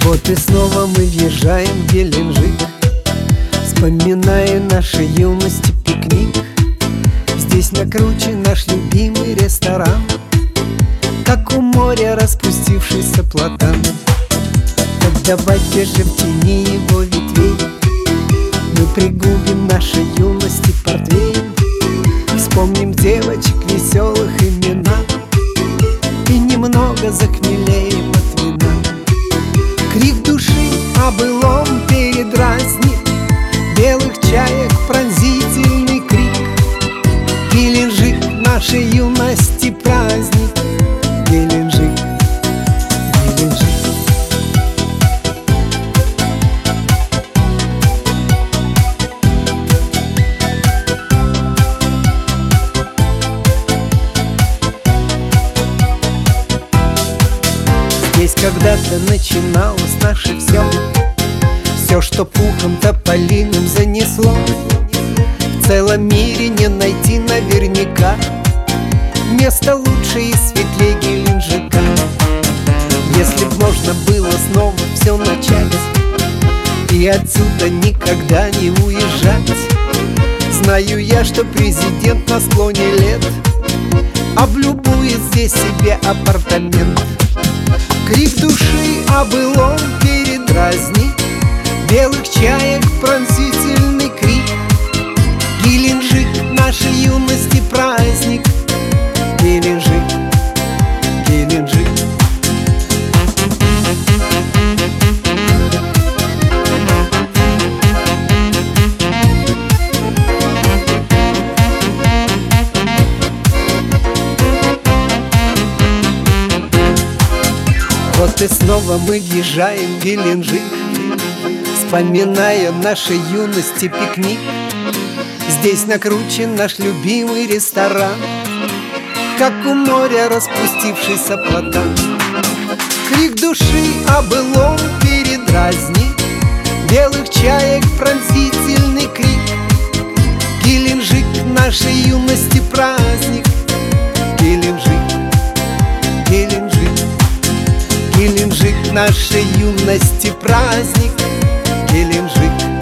Вот и снова мы въезжаем в Геленджик, вспоминая нашей юности пикник. Здесь накручен наш любимый ресторан, как у моря распустившийся платан. Так давайте же в тени его ветвей мы пригубим нашей юности портвейн. Вспомним девочек веселых имена и немного захмелеем от вина. Крик души о былом передразнит белых чаек пронзительный крик. Геленджик нашей юности праздник. Геленджик, Геленджик. Здесь когда-то начиналось наше все, что пухом тополиным занесло. В целом мире не найти наверняка место лучше и светлее Геленджика. Если б можно было снова все начать и отсюда никогда не уезжать, знаю я, что президент на склоне лет облюбует здесь себе апартамент. Крик души о былом передразнит белых чаек пронзительный крик. Геленджик нашей юности праздник. Геленджик, Геленджик. Вот и снова мы въезжаем в Геленджик, вспоминая нашей юности пикник. Здесь накручен наш любимый ресторан, как у моря распустившийся платан. Крик души о былом передразнит белых чаек пронзительный крик. Геленджик нашей юности праздник. Геленджик, Геленджик. Геленджик нашей юности праздник. Геленджик.